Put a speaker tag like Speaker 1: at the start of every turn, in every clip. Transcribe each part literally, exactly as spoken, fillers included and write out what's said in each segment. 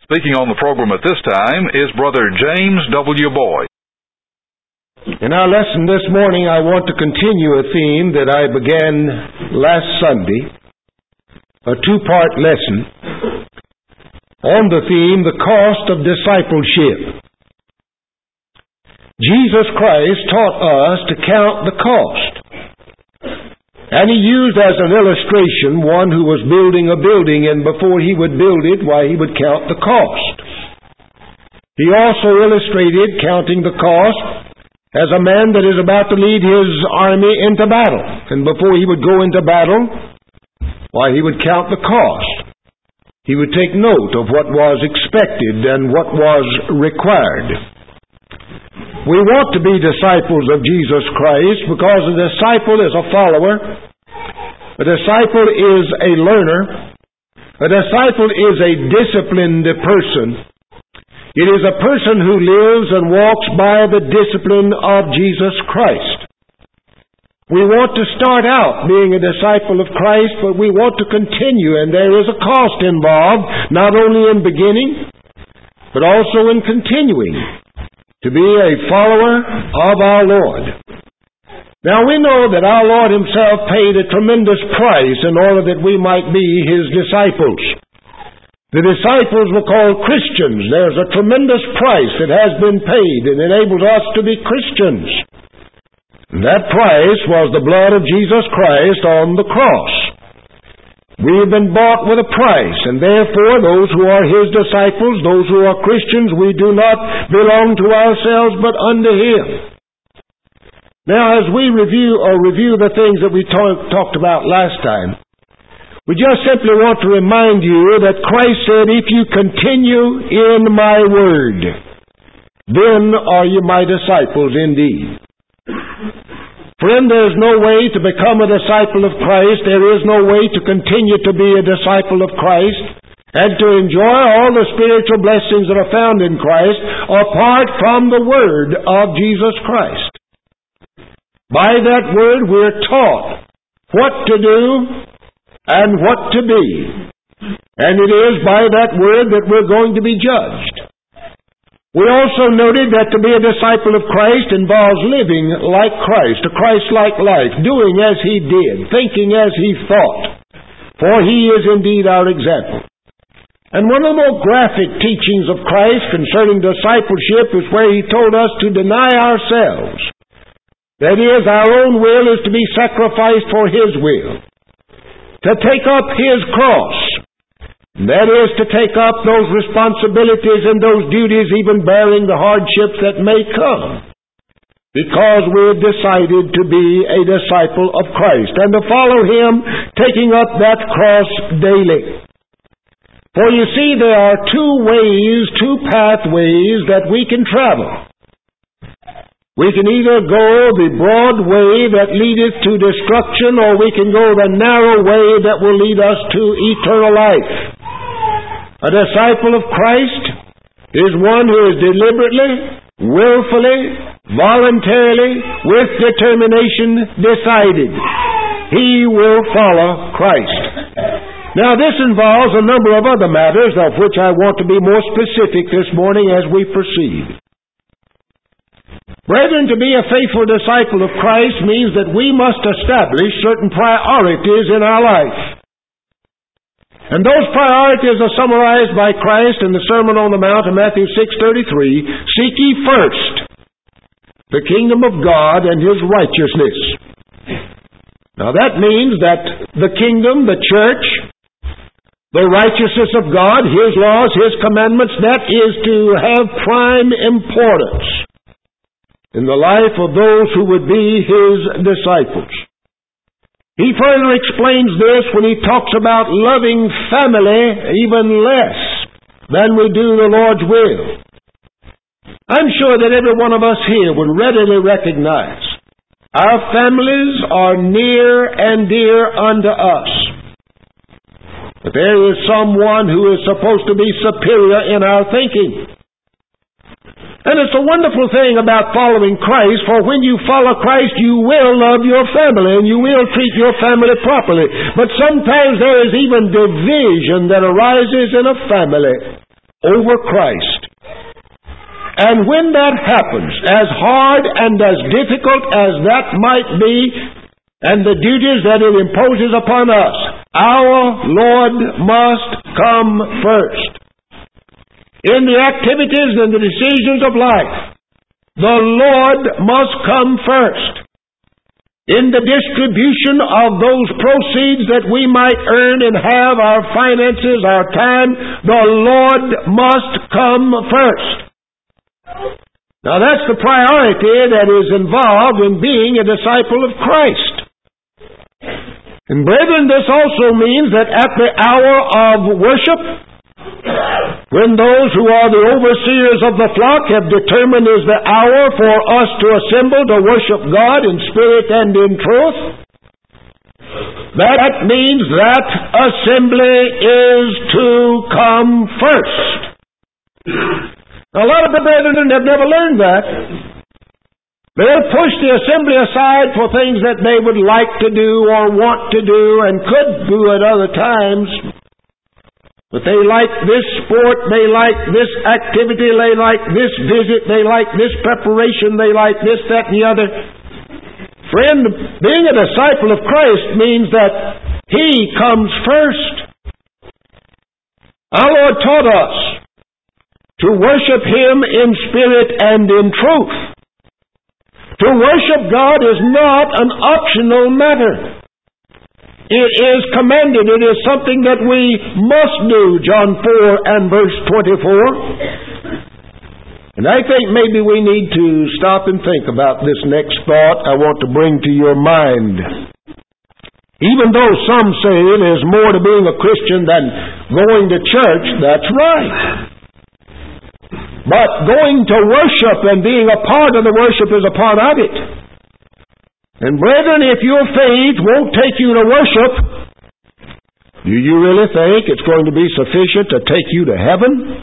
Speaker 1: Speaking on the program at this time is Brother James W. Boyd.
Speaker 2: In our lesson this morning, I want to continue a theme that I began last Sunday, a two-part lesson, on the theme, the cost of discipleship. Jesus Christ taught us to count the cost. And He used as an illustration one who was building a building, and before he would build it, why, he would count the cost. He also illustrated counting the cost as a man that is about to lead his army into battle. And before he would go into battle, why, he would count the cost. He would take note of what was expected and what was required. We want to be disciples of Jesus Christ because a disciple is a follower. A disciple is a learner. A disciple is a disciplined person. It is a person who lives and walks by the discipline of Jesus Christ. We want to start out being a disciple of Christ, but we want to continue, and there is a cost involved, not only in beginning, but also in continuing to be a follower of our Lord. Now we know that our Lord Himself paid a tremendous price in order that we might be His disciples. The disciples were called Christians. There's a tremendous price that has been paid and enables us to be Christians. And that price was the blood of Jesus Christ on the cross. We have been bought with a price, and therefore those who are His disciples, those who are Christians, we do not belong to ourselves but unto Him. Now, as we review or review the things that we talk, talked about last time, we just simply want to remind you that Christ said, if you continue in my word, then are you my disciples indeed. Friend, there is no way to become a disciple of Christ. There is no way to continue to be a disciple of Christ and to enjoy all the spiritual blessings that are found in Christ apart from the Word of Jesus Christ. By that Word we're taught what to do and what to be. And it is by that Word that we're going to be judged. We also noted that to be a disciple of Christ involves living like Christ, a Christ-like life, doing as He did, thinking as He thought, for He is indeed our example. And one of the more graphic teachings of Christ concerning discipleship is where He told us to deny ourselves. That is, our own will is to be sacrificed for His will, to take up His cross. That is to take up those responsibilities and those duties, even bearing the hardships that may come, because we've decided to be a disciple of Christ and to follow Him, taking up that cross daily. For you see, there are two ways, two pathways that we can travel. We can either go the broad way that leadeth to destruction, or we can go the narrow way that will lead us to eternal life. A disciple of Christ is one who is deliberately, willfully, voluntarily, with determination decided. He will follow Christ. Now this involves a number of other matters of which I want to be more specific this morning as we proceed. Brethren, to be a faithful disciple of Christ means that we must establish certain priorities in our life. And those priorities are summarized by Christ in the Sermon on the Mount in Matthew six thirty-three. Seek ye first the kingdom of God and His righteousness. Now that means that the kingdom, the church, the righteousness of God, His laws, His commandments, that is to have prime importance in the life of those who would be His disciples. He further explains this when he talks about loving family even less than we do the Lord's will. I'm sure that every one of us here would readily recognize our families are near and dear unto us. But there is someone who is supposed to be superior in our thinking. And it's a wonderful thing about following Christ, for when you follow Christ, you will love your family and you will treat your family properly. But sometimes there is even division that arises in a family. over Christ. And when that happens, as hard and as difficult as that might be, and the duties that it imposes upon us, our Lord must come first. In the activities and the decisions of life, the Lord must come first. In the distribution of those proceeds that we might earn and have, our finances, our time, the Lord must come first. Now that's the priority that is involved in being a disciple of Christ. And brethren, this also means that at the hour of worship, when those who are the overseers of the flock have determined is the hour for us to assemble to worship God in spirit and in truth, that means that assembly is to come first. Now, a lot of the brethren have never learned that. They'll push the assembly aside for things that they would like to do or want to do and could do at other times. But they like this sport, they like this activity, they like this visit, they like this preparation, they like this, that, and the other. Friend, being a disciple of Christ means that He comes first. Our Lord taught us to worship Him in spirit and in truth. To worship God is not an optional matter. It is commanded. It is something that we must do, John four and verse twenty-four. And I think maybe we need to stop and think about this next thought I want to bring to your mind. Even though some say there's more to being a Christian than going to church, that's right. But going to worship and being a part of the worship is a part of it. And brethren, if your faith won't take you to worship, do you really think it's going to be sufficient to take you to heaven?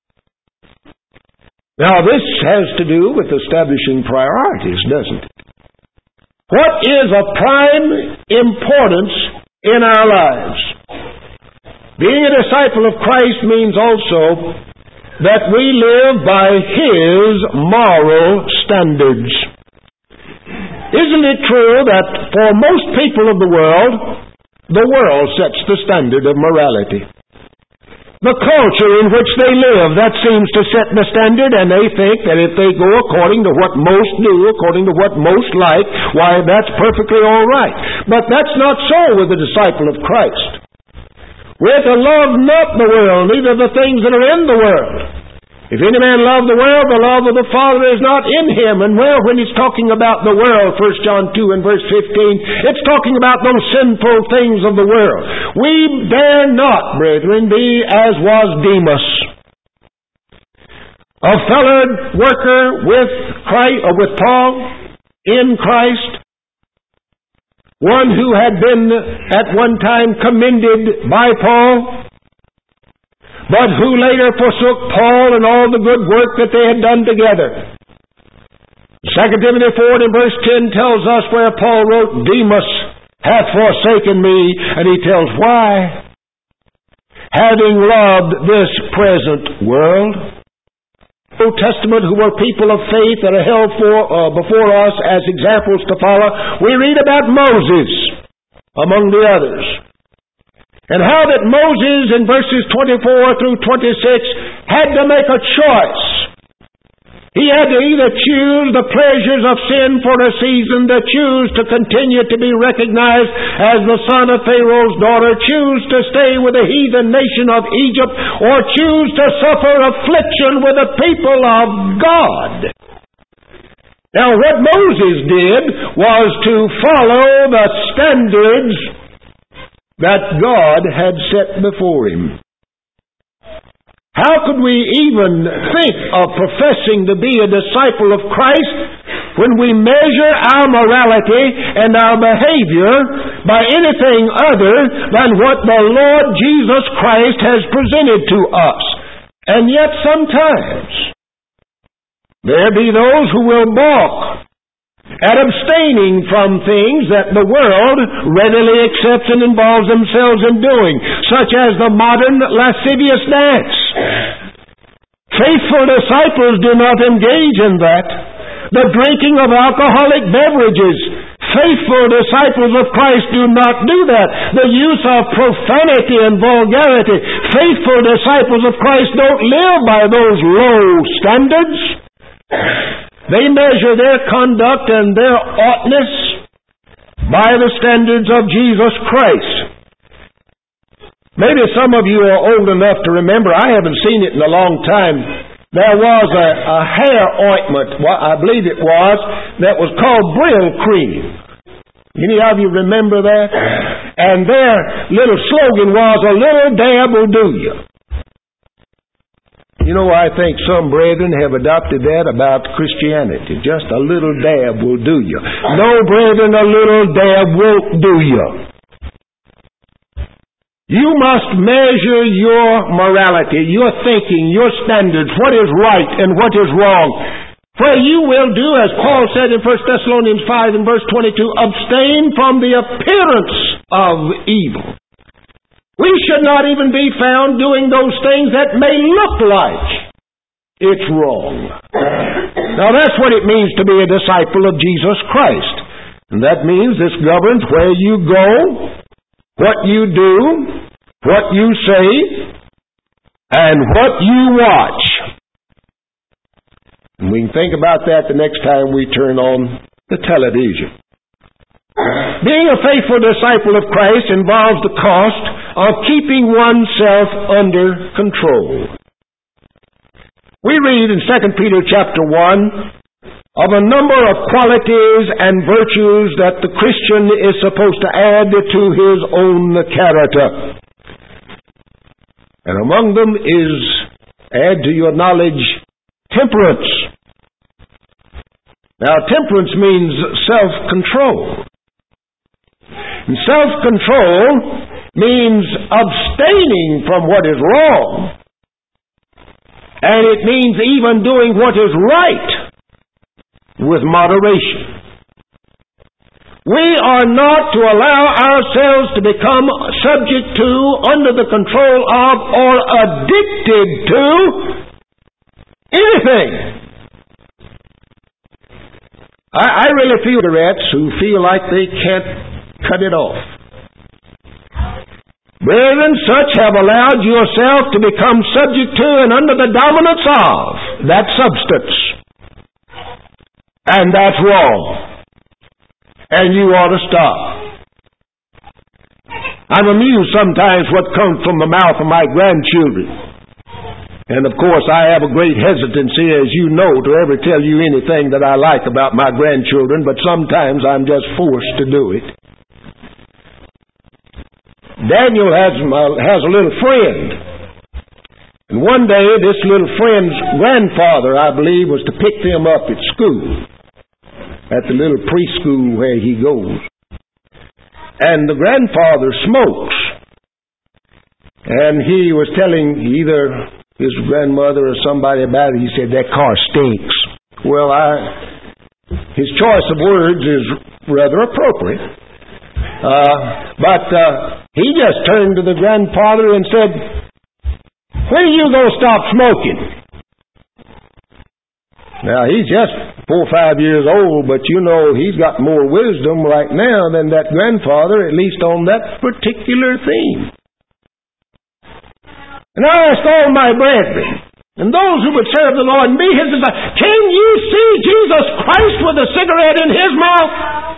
Speaker 2: Now, this has to do with establishing priorities, doesn't it? What is of prime importance in our lives? Being a disciple of Christ means also that we live by His moral standards. Isn't it true that for most people of the world, the world sets the standard of morality? The culture in which they live, that seems to set the standard, and they think that if they go according to what most do, according to what most like, why, that's perfectly all right. But that's not so with the disciple of Christ. We're to love not the world, neither the things that are in the world. If any man love the world, the love of the Father is not in him. And well, when he's talking about the world, First John two and verse fifteen, it's talking about those sinful things of the world. We dare not, brethren, be as was Demas, a fellow worker with Christ, or with Paul in Christ, one who had been at one time commended by Paul, but who later forsook Paul and all the good work that they had done together. Second Timothy four and verse ten tells us where Paul wrote, Demas hath forsaken me, and he tells why. Having loved this present world. Old Testament, who were people of faith that are held for, uh, before us as examples to follow, we read about Moses, among the others. And how that Moses in verses twenty-four through twenty-six had to make a choice. He had to either choose the pleasures of sin for a season, to choose to continue to be recognized as the son of Pharaoh's daughter, choose to stay with the heathen nation of Egypt, or choose to suffer affliction with the people of God. Now, what Moses did was to follow the standards that God had set before him. How could we even think of professing to be a disciple of Christ when we measure our morality and our behavior by anything other than what the Lord Jesus Christ has presented to us? And yet sometimes there be those who will balk at abstaining from things that the world readily accepts and involves themselves in doing, such as the modern lascivious dance. Faithful disciples do not engage in that. The drinking of alcoholic beverages, faithful disciples of Christ do not do that. The use of profanity and vulgarity, faithful disciples of Christ don't live by those low standards. They measure their conduct and their oughtness by the standards of Jesus Christ. Maybe some of you are old enough to remember, I haven't seen it in a long time. There was a, a hair ointment, well, I believe it was, that was called Brill Cream. Any of you remember that? And their little slogan was, a little dab will do you. You know, I think some brethren have adopted that about Christianity. Just a little dab will do you. No, brethren, a little dab won't do you. You must measure your morality, your thinking, your standards, what is right and what is wrong. For you will do, as Paul said in First Thessalonians five and verse twenty-two, abstain from the appearance of evil. We should not even be found doing those things that may look like it's wrong. Now that's what it means to be a disciple of Jesus Christ. And that means this governs where you go, what you do, what you say, and what you watch. And we can think about that the next time we turn on the television. Being a faithful disciple of Christ involves the cost of keeping oneself under control. We read in Second Peter chapter one of a number of qualities and virtues that the Christian is supposed to add to his own character. And among them is, add to your knowledge, temperance. Now, temperance means self-control. And self-control means abstaining from what is wrong. And it means even doing what is right with moderation. We are not to allow ourselves to become subject to, under the control of, or addicted to anything. I, I really feel cigarettes who feel like they can't cut it off. Brethren, such have allowed yourself to become subject to and under the dominance of that substance. And that's wrong. And you ought to stop. I'm amused sometimes what comes from the mouth of my grandchildren. And of course I have a great hesitancy, as you know, to ever tell you anything that I like about my grandchildren, but sometimes I'm just forced to do it. Daniel has, has a little friend. And one day this little friend's grandfather, I believe, was to pick them up at school. At the little preschool where he goes. And the grandfather smokes. And he was telling either his grandmother or somebody about it. He said, that car stinks. Well, I, his choice of words is rather appropriate. Uh, but uh, he just turned to the grandfather and said, when are you going to stop smoking? Now, he's just four or five years old, but you know he's got more wisdom right now than that grandfather, at least on that particular theme. And I asked all my brethren, and those who would serve the Lord and be His disciples, can you see Jesus Christ with a cigarette in His mouth?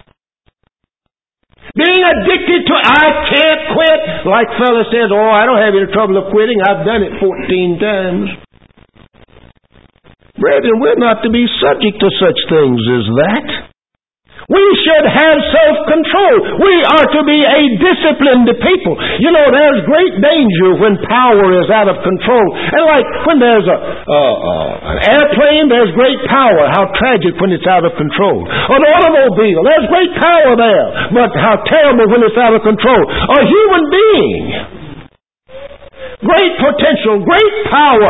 Speaker 2: Being addicted to, I can't quit. Like fella says, oh, I don't have any trouble of quitting. I've done it fourteen times. Brethren, we're not to be subject to such things as that. We should have self-control. We are to be a disciplined people. You know, there's great danger when power is out of control. And like when there's a, uh, uh, an airplane, there's great power. How tragic when it's out of control. An automobile, there's great power there. But how terrible when it's out of control. A human being, great potential, great power.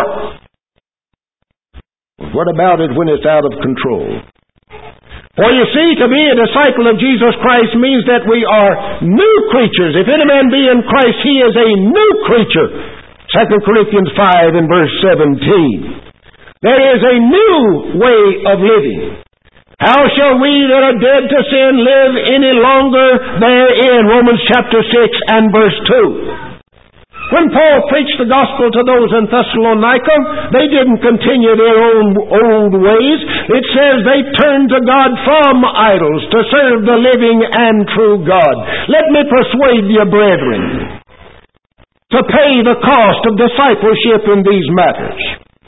Speaker 2: What about it when it's out of control? For you see, to be a disciple of Jesus Christ means that we are new creatures. If any man be in Christ, he is a new creature. Second Corinthians five and verse seventeen. There is a new way of living. How shall we that are dead to sin live any longer therein? Romans chapter six and verse two. When Paul preached the gospel to those in Thessalonica, they didn't continue their own old ways. It says they turned to God from idols to serve the living and true God. Let me persuade you, brethren, to pay the cost of discipleship in these matters.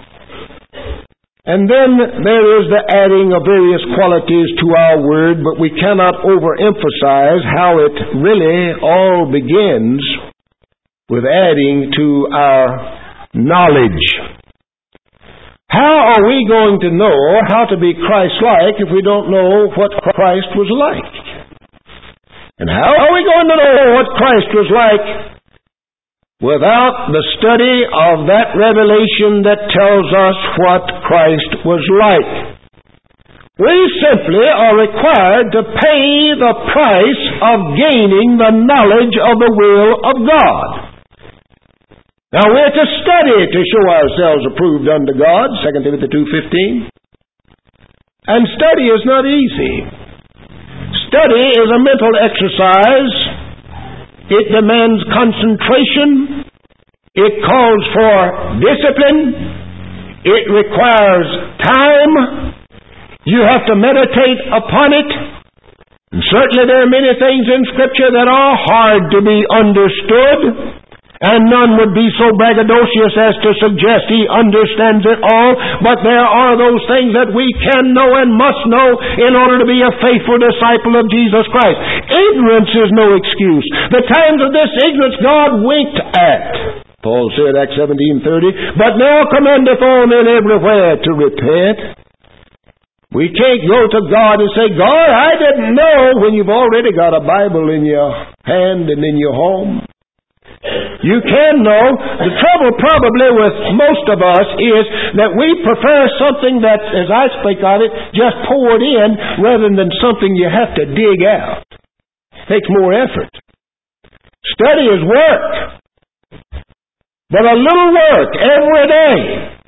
Speaker 2: And then there is the adding of various qualities to our word, but we cannot overemphasize how it really all begins with adding to our knowledge. How are we going to know how to be Christ-like if we don't know what Christ was like? And how are we going to know what Christ was like without the study of that revelation that tells us what Christ was like? We simply are required to pay the price of gaining the knowledge of the will of God. Now we're to study to show ourselves approved unto God, Second Timothy two fifteen. And study is not easy. Study is a mental exercise. It demands concentration. It calls for discipline. It requires time. You have to meditate upon it. And certainly there are many things in Scripture that are hard to be understood. And none would be so braggadocious as to suggest he understands it all. But there are those things that we can know and must know in order to be a faithful disciple of Jesus Christ. Ignorance is no excuse. The times of this ignorance God winked at. Paul said, Acts seventeen thirty, but now commendeth all men everywhere to repent. We can't go to God and say, God, I didn't know, when you've already got a Bible in your hand and in your home. You can know. The trouble probably with most of us is that we prefer something that, as I speak of it, just poured in rather than something you have to dig out. It takes more effort. Study is work. But a little work every day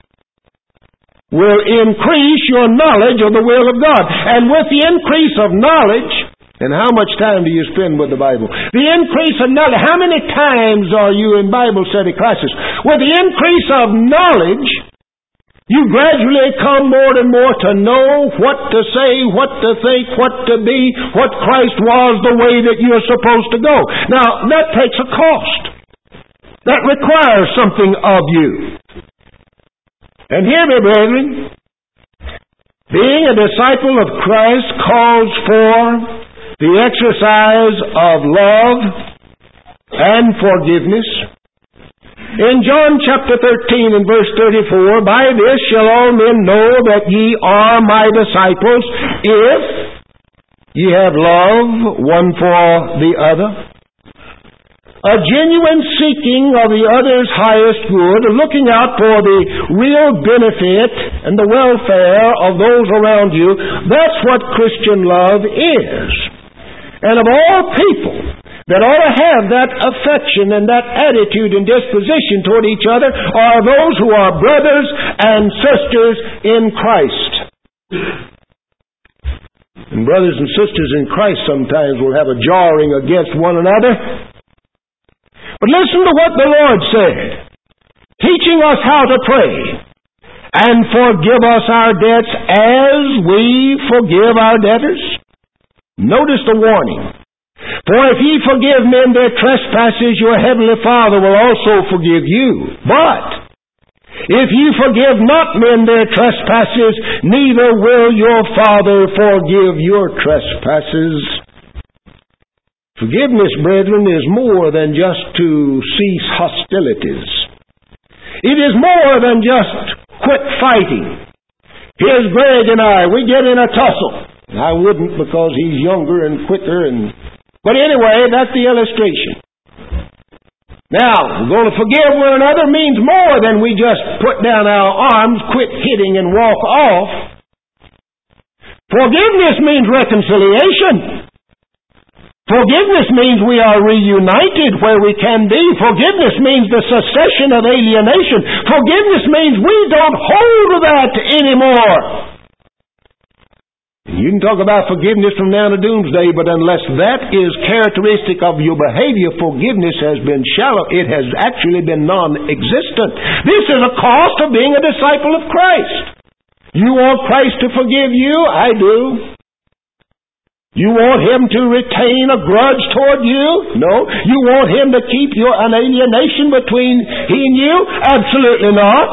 Speaker 2: will increase your knowledge of the will of God. And with the increase of knowledge, and how much time do you spend with the Bible? The increase of knowledge. How many times are you in Bible study classes? With the increase of knowledge, you gradually come more and more to know what to say, what to think, what to be, what Christ was, the way that you are supposed to go. Now, that takes a cost. That requires something of you. And hear me, brethren. Being a disciple of Christ calls for the exercise of love and forgiveness. In John chapter thirteen and verse thirty-four, by this shall all men know that ye are my disciples, if ye have love one for the other. A genuine seeking of the other's highest good, looking out for the real benefit and the welfare of those around you, that's what Christian love is. And of all people that ought to have that affection and that attitude and disposition toward each other are those who are brothers and sisters in Christ. And brothers and sisters in Christ sometimes will have a jarring against one another. But listen to what the Lord said, teaching us how to pray, and forgive us our debts as we forgive our debtors. Notice the warning. For if ye forgive men their trespasses, your heavenly Father will also forgive you. But if ye forgive not men their trespasses, neither will your Father forgive your trespasses. Forgiveness, brethren, is more than just to cease hostilities. It is more than just quit fighting. Here's Greg and I, we get in a tussle. I wouldn't because he's younger and quicker. and But anyway, that's the illustration. Now, we're going to forgive one another means more than we just put down our arms, quit hitting, and walk off. Forgiveness means reconciliation. Forgiveness means we are reunited where we can be. Forgiveness means the cessation of alienation. Forgiveness means we don't hold that anymore. You can talk about forgiveness from now to doomsday, but unless that is characteristic of your behavior, forgiveness has been shallow. It has actually been non-existent. This is a cost of being a disciple of Christ. You want Christ to forgive you? I do. You want Him to retain a grudge toward you? No. You want Him to keep your an alienation between He and you? Absolutely not.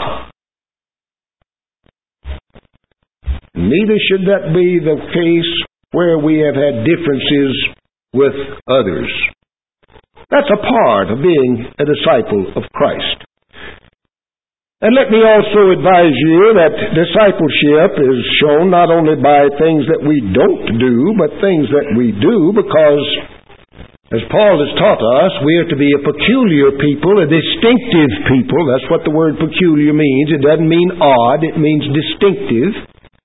Speaker 2: Neither should that be the case where we have had differences with others. That's a part of being a disciple of Christ. And let me also advise you that discipleship is shown not only by things that we don't do, but things that we do, because, as Paul has taught us, we are to be a peculiar people, a distinctive people. That's what the word peculiar means. It doesn't mean odd, it means distinctive.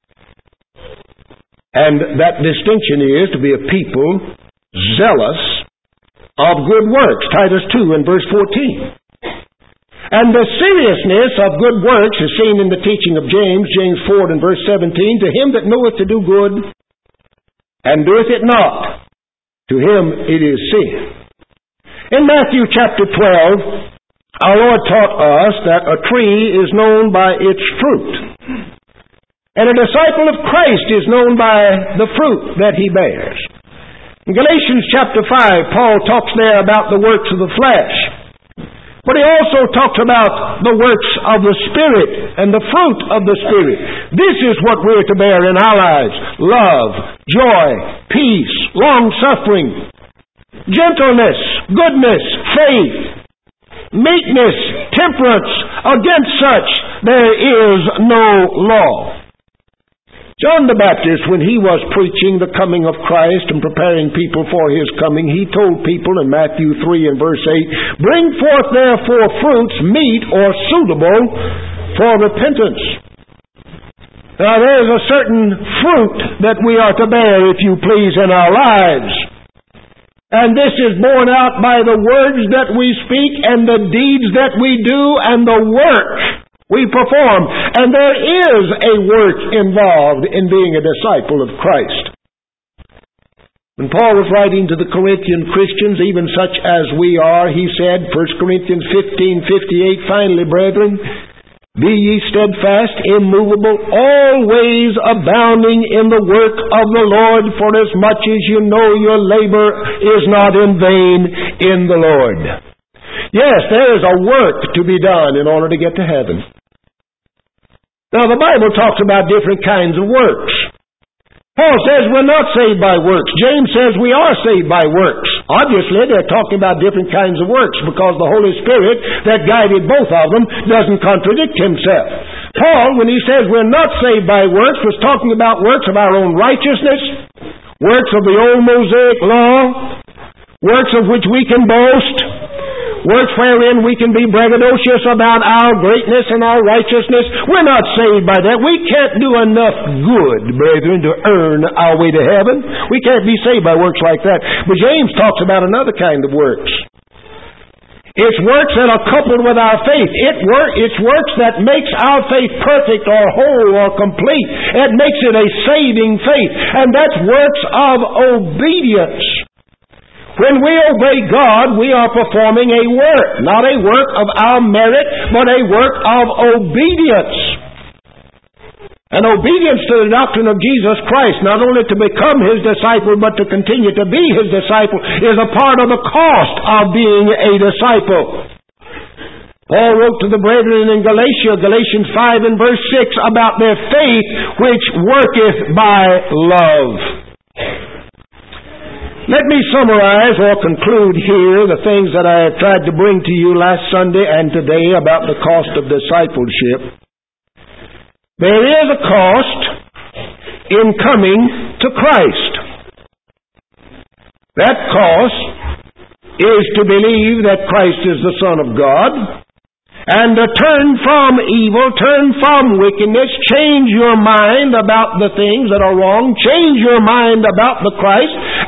Speaker 2: And that distinction is to be a people zealous of good works. Titus two and verse fourteen. And the seriousness of good works is seen in the teaching of James, James four and verse seventeen. To him that knoweth to do good, and doeth it not, to him it is sin. In Matthew chapter twelve, our Lord taught us that a tree is known by its fruit. And a disciple of Christ is known by the fruit that he bears. In Galatians chapter five, Paul talks there about the works of the flesh. But he also talks about the works of the Spirit and the fruit of the Spirit. This is what we're to bear in our lives. Love, joy, peace, long-suffering, gentleness, goodness, faith, meekness, temperance. Against such there is no law. John the Baptist, when he was preaching the coming of Christ and preparing people for His coming, he told people in Matthew three and verse eight, bring forth therefore fruits meet or suitable for repentance. Now there is a certain fruit that we are to bear, if you please, in our lives. And this is borne out by the words that we speak and the deeds that we do and the work we perform. And there is a work involved in being a disciple of Christ. When Paul was writing to the Corinthian Christians, even such as we are, he said, First Corinthians fifteen fifty-eight, finally, brethren, be ye steadfast, immovable, always abounding in the work of the Lord, for as much as you know your labor is not in vain in the Lord. Yes, there is a work to be done in order to get to heaven. Now, the Bible talks about different kinds of works. Paul says we're not saved by works. James says we are saved by works. Obviously, they're talking about different kinds of works because the Holy Spirit that guided both of them doesn't contradict himself. Paul, when he says we're not saved by works, was talking about works of our own righteousness, works of the old Mosaic law, works of which we can boast, works wherein we can be braggadocious about our greatness and our righteousness. We're not saved by that. We can't do enough good, brethren, to earn our way to heaven. We can't be saved by works like that. But James talks about another kind of works. It's works that are coupled with our faith. It work, it's works that makes our faith perfect or whole or complete. It makes it a saving faith. And that's works of obedience. When we obey God, we are performing a work, not a work of our merit, but a work of obedience. And obedience to the doctrine of Jesus Christ, not only to become His disciple, but to continue to be His disciple, is a part of the cost of being a disciple. Paul wrote to the brethren in Galatia, Galatians five and verse six, about their faith which worketh by love. Let me summarize or conclude here the things that I have tried to bring to you last Sunday and today about the cost of discipleship. There is a cost in coming to Christ. That cost is to believe that Christ is the Son of God, and to turn from evil, turn from wickedness, change your mind about the things that are wrong, change your mind about the Christ,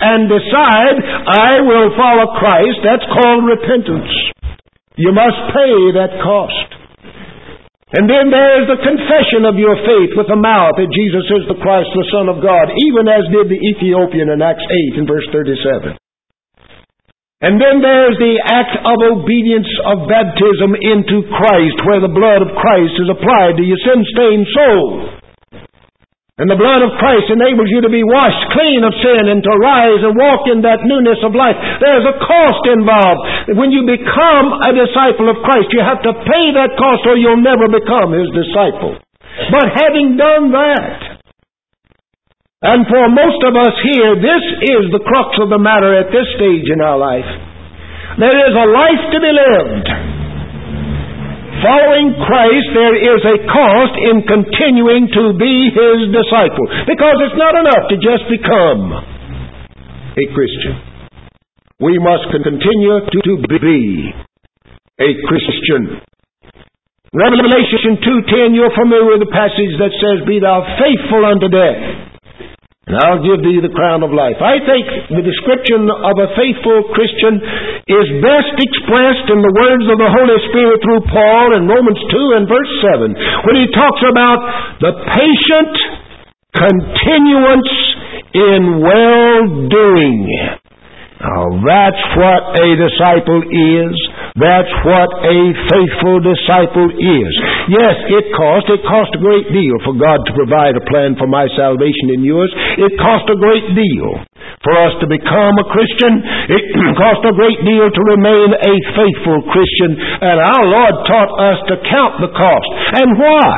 Speaker 2: and decide, I will follow Christ, that's called repentance. You must pay that cost. And then there is the confession of your faith with the mouth that Jesus is the Christ, the Son of God, even as did the Ethiopian in Acts eight and verse thirty-seven. And then there's the act of obedience of baptism into Christ, where the blood of Christ is applied to your sin-stained soul. And the blood of Christ enables you to be washed clean of sin and to rise and walk in that newness of life. There's a cost involved. When you become a disciple of Christ, you have to pay that cost or you'll never become His disciple. But having done that, and for most of us here, this is the crux of the matter at this stage in our life. There is a life to be lived. Following Christ, there is a cost in continuing to be His disciple. Because it's not enough to just become a Christian. We must continue to be a Christian. Revelation two ten, you're familiar with the passage that says, Be thou faithful unto death, and I'll give thee the crown of life. I think the description of a faithful Christian is best expressed in the words of the Holy Spirit through Paul in Romans two and verse seven, when he talks about the patient continuance in well-doing. Now, that's what a disciple is. That's what a faithful disciple is. Yes, it cost. It cost a great deal for God to provide a plan for my salvation and yours. It cost a great deal for us to become a Christian. It cost a great deal to remain a faithful Christian. And our Lord taught us to count the cost. And why?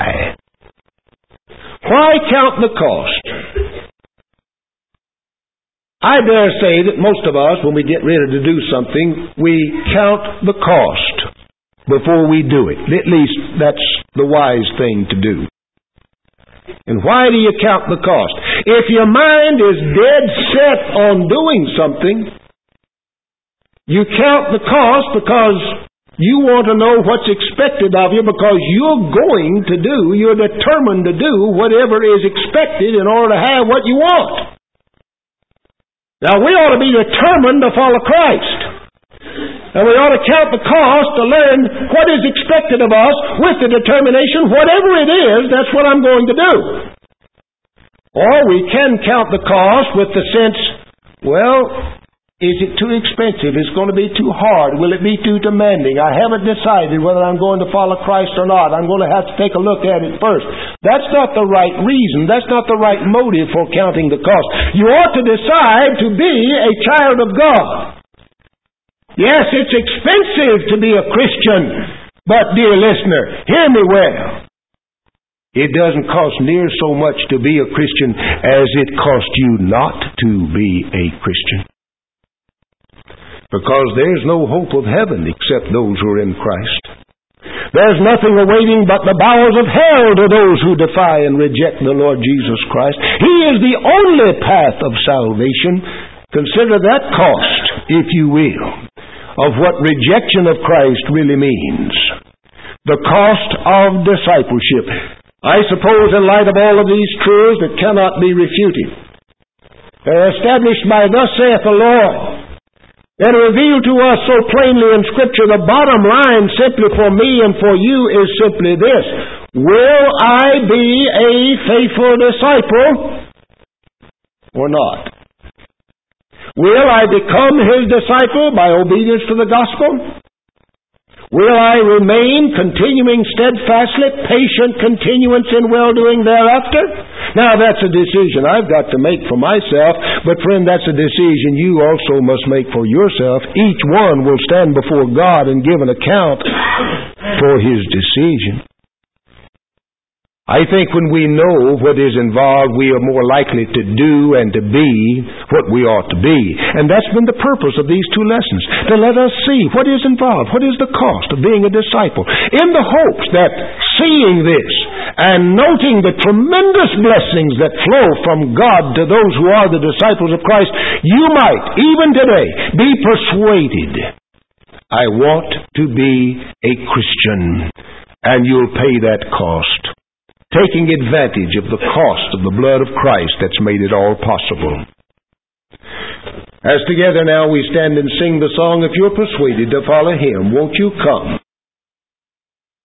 Speaker 2: Why count the cost? I dare say that most of us, when we get ready to do something, we count the cost before we do it. At least that's the wise thing to do. And why do you count the cost? If your mind is dead set on doing something, you count the cost because you want to know what's expected of you, because you're going to do, you're determined to do whatever is expected in order to have what you want. Now, we ought to be determined to follow Christ. And we ought to count the cost to learn what is expected of us with the determination, whatever it is, that's what I'm going to do. Or we can count the cost with the sense, well, is it too expensive? Is it going to be too hard? Will it be too demanding? I haven't decided whether I'm going to follow Christ or not. I'm going to have to take a look at it first. That's not the right reason. That's not the right motive for counting the cost. You ought to decide to be a child of God. Yes, it's expensive to be a Christian, but, dear listener, hear me well. It doesn't cost near so much to be a Christian as it costs you not to be a Christian. Because there's no hope of heaven except those who are in Christ. There's nothing awaiting but the bowels of hell to those who defy and reject the Lord Jesus Christ. He is the only path of salvation. Consider that cost, if you will, of what rejection of Christ really means. The cost of discipleship. I suppose in light of all of these truths that cannot be refuted, they're established by thus saith the Lord, and revealed to us so plainly in Scripture. The bottom line simply for me and for you is simply this: will I be a faithful disciple or not? Will I become His disciple by obedience to the gospel? Will I remain continuing steadfastly, patient continuance in well-doing thereafter? Now, that's a decision I've got to make for myself, but friend, that's a decision you also must make for yourself. Each one will stand before God and give an account for his decision. I think when we know what is involved, we are more likely to do and to be what we ought to be. And that's been the purpose of these two lessons, to let us see what is involved, what is the cost of being a disciple, in the hopes that seeing this and noting the tremendous blessings that flow from God to those who are the disciples of Christ, you might, even today, be persuaded, I want to be a Christian, and you'll pay that cost, taking advantage of the cost of the blood of Christ that's made it all possible. As together now we stand and sing the song, if you're persuaded to follow Him, won't you come?